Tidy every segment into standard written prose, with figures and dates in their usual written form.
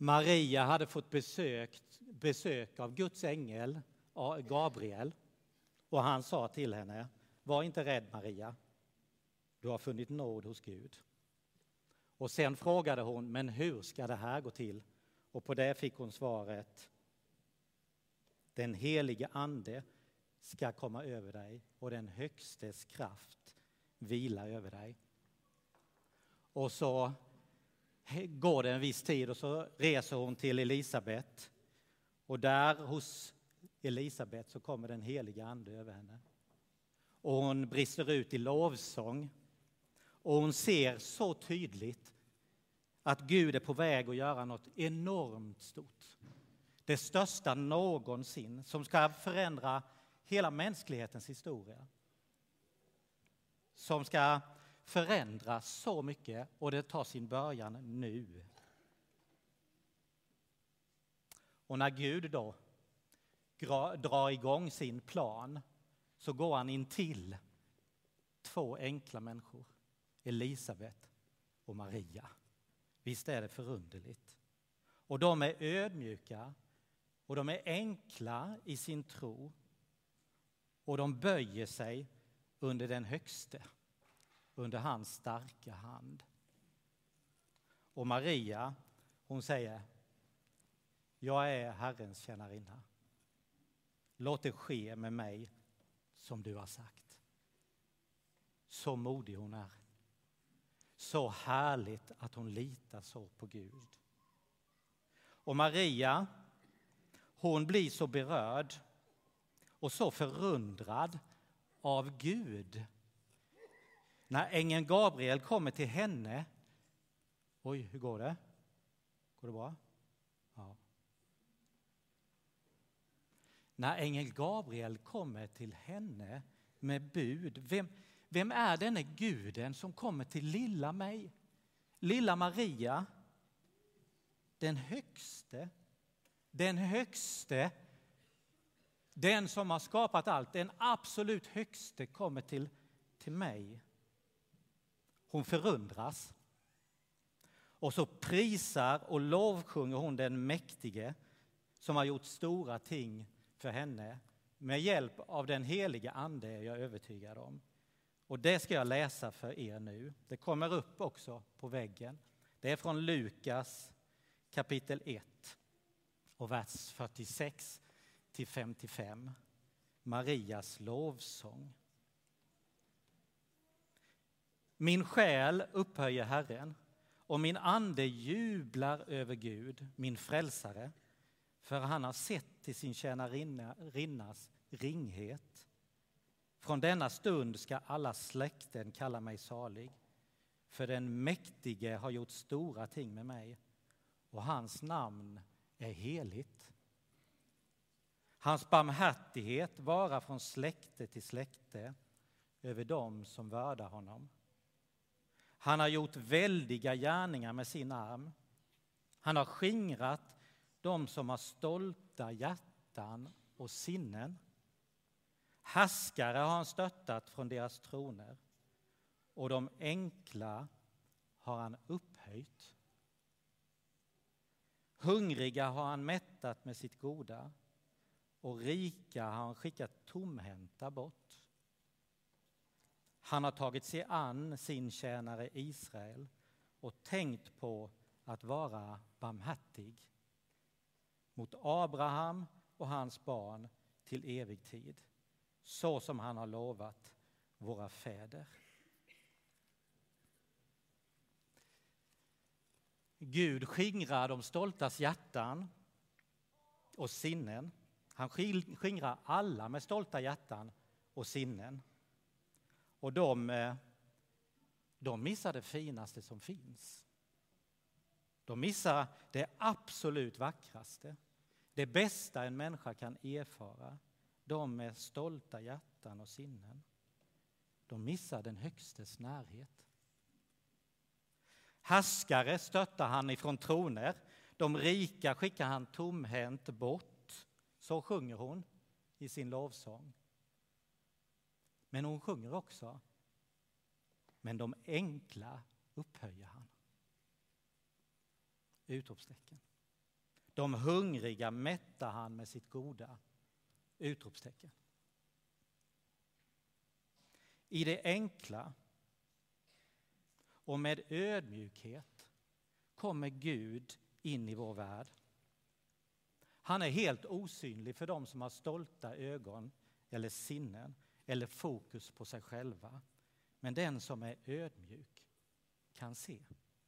Maria hade fått besök av Guds ängel Gabriel, och han sa till henne: var inte rädd Maria, du har funnit nåd hos Gud. Och sen frågade hon: men hur ska det här gå till? Och på det fick hon svaret: den helige ande ska komma över dig och den högstes kraft vila över dig. Och så går det en viss tid och så reser hon till Elisabet. Och där hos Elisabet så kommer den heliga ande över henne. Och hon brister ut i lovsång. Och hon ser så tydligt att Gud är på väg att göra något enormt stort. Det största någonsin, som ska förändra hela mänsklighetens historia. Som ska förändra så mycket, och det tar sin början nu. Och när Gud då drar igång sin plan så går han in till två enkla människor, Elisabet och Maria. Visst är det förunderligt? Och de är ödmjuka och de är enkla i sin tro, och de böjer sig under den högste, under hans starka hand. Och Maria, hon säger: jag är Herrens tjänarinna. Låt det ske med mig som du har sagt. Så modig hon är. Så härligt att hon litar så på Gud. Och Maria, hon blir så berörd och så förundrad av Gud. När ängeln Gabriel kommer till henne. Oj, hur går det? Går det bra? Ja. När ängeln Gabriel kommer till henne med bud. Vem är denne guden som kommer till lilla mig? Lilla Maria. Den högste. Den högste. Den som har skapat allt. Den absolut högste kommer till mig. Hon förundras. Och så prisar och lovsjunger hon den mäktige som har gjort stora ting för henne. Med hjälp av den heliga ande är jag övertygad om. Och det ska jag läsa för er nu. Det kommer upp också på väggen. Det är från Lukas kapitel 1 och vers 46 till 55. Marias lovsång. Min själ upphöjer Herren, och min ande jublar över Gud, min frälsare, för han har sett till sin tjänarinnas ringhet. Från denna stund ska alla släkten kalla mig salig, för den mäktige har gjort stora ting med mig, och hans namn är heligt. Hans barmhärtighet varar från släkte till släkte över dem som värdar honom. Han har gjort väldiga gärningar med sin arm. Han har skingrat de som har stolta hjärtan och sinnen. Härskare har han stöttat från deras troner, och de enkla har han upphöjt. Hungriga har han mättat med sitt goda, och rika har han skickat tomhänta bort. Han har tagit sig an sin tjänare Israel och tänkt på att vara barmhärtig mot Abraham och hans barn till evig tid, så som han har lovat våra fäder. Gud skingrar de stoltas hjärtan och sinnen. Han skingrar alla med stolta hjärtan och sinnen. Och de missar det finaste som finns. De missar det absolut vackraste. Det bästa en människa kan erfara. De med stolta hjärtan och sinnen. De missar den högstes närhet. Härskare stöttar han ifrån troner. De rika skickar han tomhänt bort. Så sjunger hon i sin lovsång. Men hon sjunger också: men de enkla upphöjer han. Utropstecken. De hungriga mättar han med sitt goda. Utropstecken. I det enkla och med ödmjukhet kommer Gud in i vår värld. Han är helt osynlig för de som har stolta ögon eller sinnen eller fokus på sig själva. Men den som är ödmjuk kan se.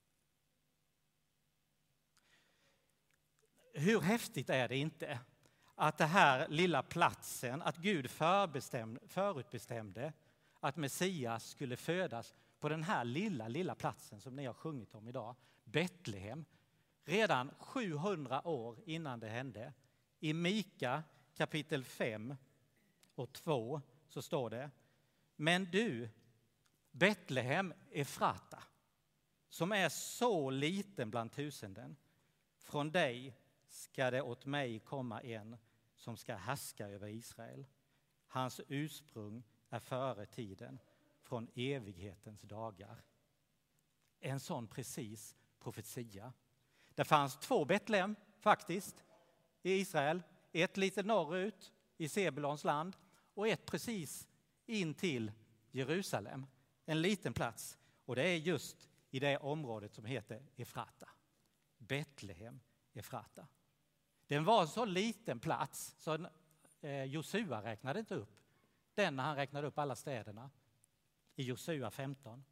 Hur häftigt är det inte att det här lilla platsen, att Gud förutbestämde att Messias skulle födas på den här lilla platsen som ni har sjungit om idag, Betlehem, redan 700 år innan det hände. I Mika kapitel 5 och 2 så står det: men du, Betlehem Efrata, som är så liten bland tusenden, från dig ska det åt mig komma en som ska härska över Israel. Hans ursprung är före tiden, från evighetens dagar. En sån precis profetia. Det fanns 2 Betlehem faktiskt i Israel. Ett lite norrut i Sebulons land och ett precis in till Jerusalem. En liten plats. Och det är just i det området som heter Efrata. Betlehem Efrata. Den var en så liten plats så Josua räknade inte upp den när han räknade upp alla städerna i Josua 15.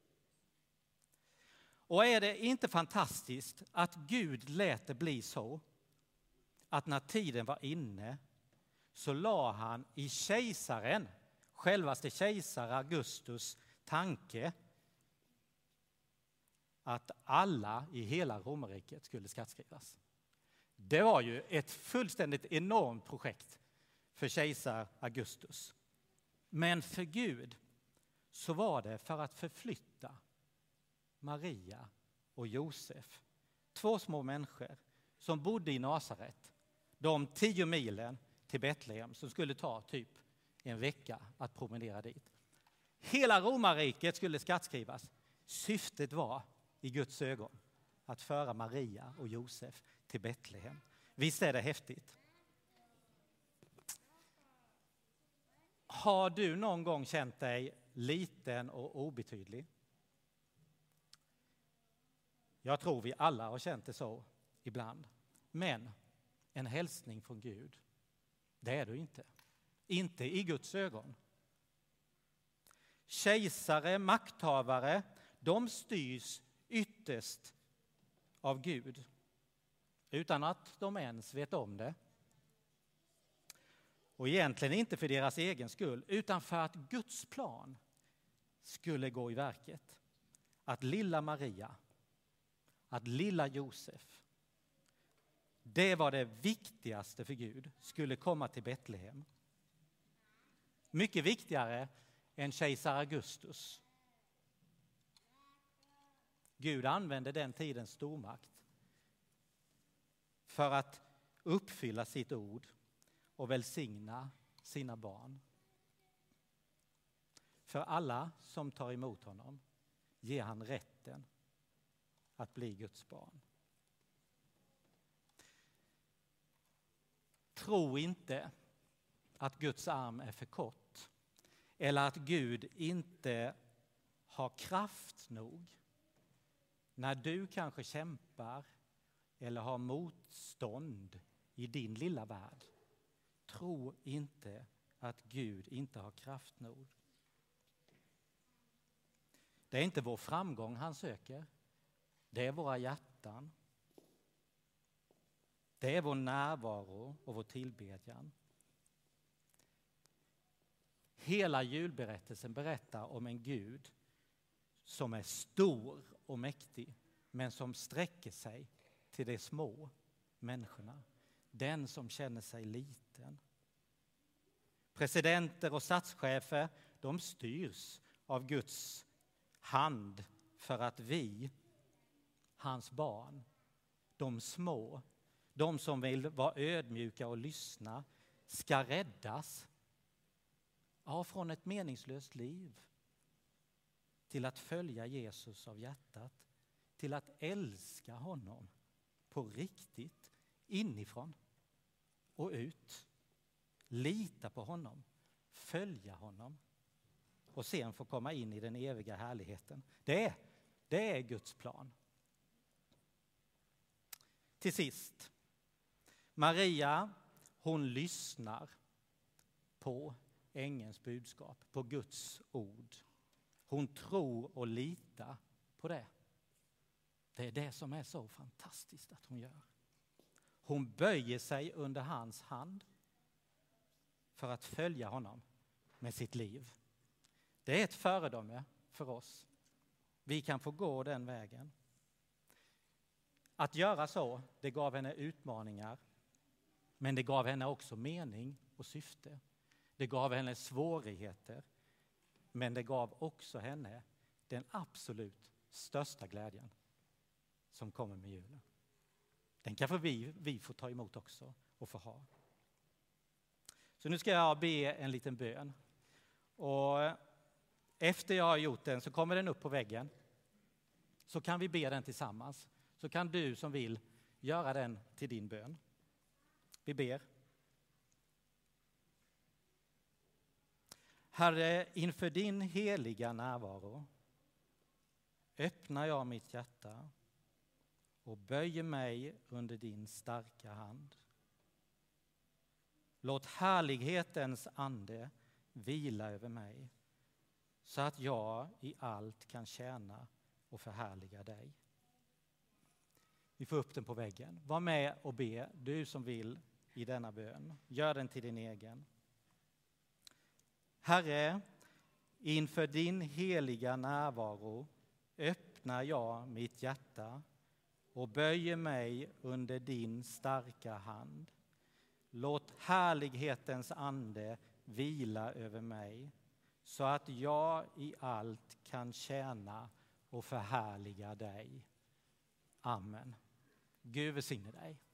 Och är det inte fantastiskt att Gud lät det bli så att när tiden var inne så la han i kejsaren, självaste kejsar Augustus tanke att alla i hela romarriket skulle skattskrivas. Det var ju ett fullständigt enormt projekt för kejsar Augustus. Men för Gud så var det för att förflytta Maria och Josef, 2 små människor som bodde i Nasaret, de 10 milen till Betlehem som skulle ta typ en vecka att promenera dit. Hela romarriket skulle skattskrivas. Syftet var i Guds ögon att föra Maria och Josef till Betlehem. Visst är det häftigt? Har du någon gång känt dig liten och obetydlig? Jag tror vi alla har känt det så ibland. Men en hälsning från Gud, det är du inte. Inte i Guds ögon. Kejsare, makthavare, de styrs ytterst av Gud. Utan att de ens vet om det. Och egentligen inte för deras egen skull, utan för att Guds plan skulle gå i verket. Att lilla Maria, att lilla Josef, det var det viktigaste för Gud, skulle komma till Betlehem. Mycket viktigare än kejsar Augustus. Gud använde den tidens stormakt för att uppfylla sitt ord och välsigna sina barn. För alla som tar emot honom ger han rätten att bli Guds barn. Tro inte att Guds arm är för kort eller att Gud inte har kraft nog när du kanske kämpar eller har motstånd i din lilla värld. Tro inte att Gud inte har kraft nog. Det är inte vår framgång han söker. Det är våra hjärtan. Det är vår närvaro och vår tillbedjan. Hela julberättelsen berättar om en Gud som är stor och mäktig, men som sträcker sig till de små människorna. Den som känner sig liten. Presidenter och statschefer, de styrs av Guds hand för att vi, hans barn, de små, de som vill vara ödmjuka och lyssna, ska räddas från ett meningslöst liv till att följa Jesus av hjärtat, till att älska honom på riktigt inifrån och ut. Lita på honom, följa honom och sen få komma in i den eviga härligheten. Det är Guds plan. Till sist, Maria, hon lyssnar på ängelns budskap, på Guds ord. Hon tror och litar på det. Det är det som är så fantastiskt att hon gör. Hon böjer sig under hans hand för att följa honom med sitt liv. Det är ett föredöme för oss. Vi kan få gå den vägen. Att göra så, det gav henne utmaningar, men det gav henne också mening och syfte. Det gav henne svårigheter, men det gav också henne den absolut största glädjen som kommer med julen. Den kan vi få ta emot också och få ha. Så nu ska jag be en liten bön. Och efter jag har gjort den så kommer den upp på väggen. Så kan vi be den tillsammans. Så kan du som vill göra den till din bön. Vi ber. Herre, inför din heliga närvaro öppnar jag mitt hjärta och böjer mig under din starka hand. Låt härlighetens ande vila över mig så att jag i allt kan tjäna och förhärliga dig. Vi får upp den på väggen. Var med och be, du som vill, i denna bön. Gör den till din egen. Herre, inför din heliga närvaro öppnar jag mitt hjärta och böjer mig under din starka hand. Låt härlighetens ande vila över mig så att jag i allt kan tjäna och förhärliga dig. Amen. Gud välsigne dig.